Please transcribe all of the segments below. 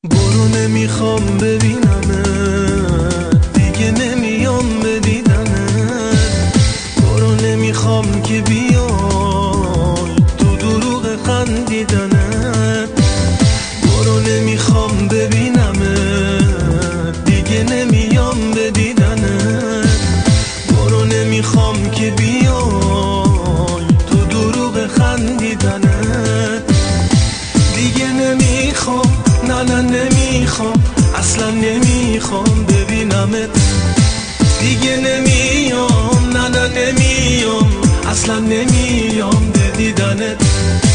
برو نمیخوام ببینمت دیگه، نمیام به دیدنت. برو نمیخوام که بیای تو دروغ خندیدنت. برو نمیخوام ببینمت دیگه، نمیام به دیدنت. برو نمیخوام که بیای تو دروغ خندیدنت. دیگه نمیخوام، نه نمیخوام، اصلا نمیخوام ببینمت. دیگه نمیام، نه نمیام، اصلا نمیام به دیدنت.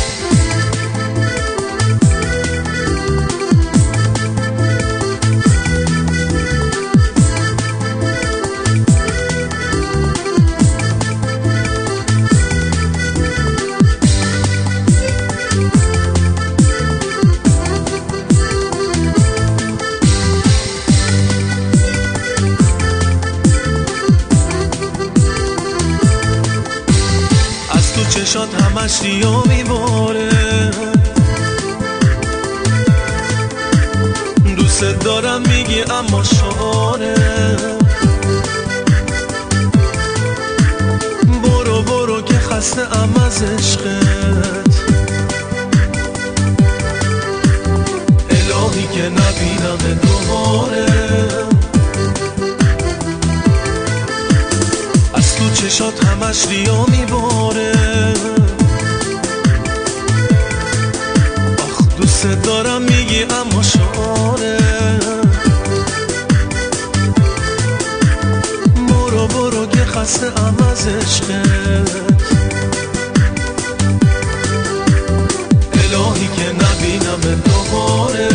تو چشات همش ریا میباره، دوست دارم میگی اما شعاره. برو برو که خسته ام از عشقت، الهی که نبینم دوباره. از تو چشات همش ریا میباره، آخ دوست دارم میگی اما شعاره. برو برو که خسته ام از عشقت، الهی که نبینم دوباره.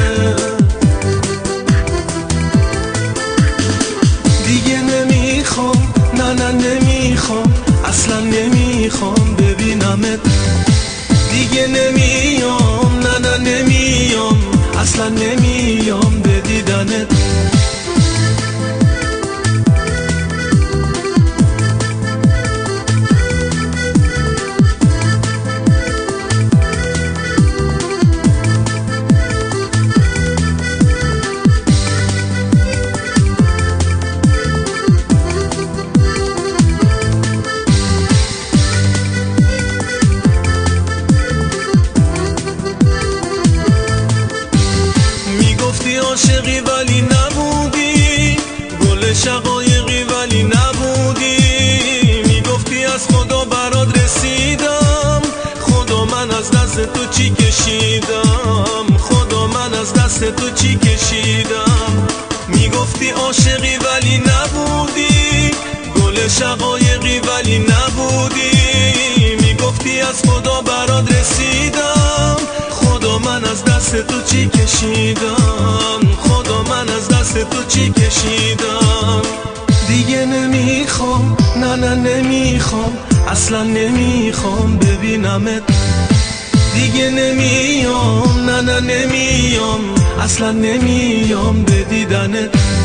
دیگه نمیخوام، نه نمیخوام، اصلا نمیخوام ببینمت. دیگه نمیام، نه نمیام، اصلا نمیام به دیدنت. عاشقی ولی نبودی، گل شقایقی ولی نبودی. میگفتی از خدا برات رسیدم، خدا من از دست تو چی کشیدم، خدا من از دست تو چی کشیدم. میگفتی عاشقی ولی نبودی، گل شقایقی ولی نبودی. میگفتی از خدا برات رسیدم، خدا من از دست تو چی کشیدم، خدا من از دست تو چی کشیدم. دیگه نمیخوام، نه نمیخوام، اصلا نمیخوام ببینمت. دیگه نمیام، نه نمیام، اصلا نمیام به دیدنت.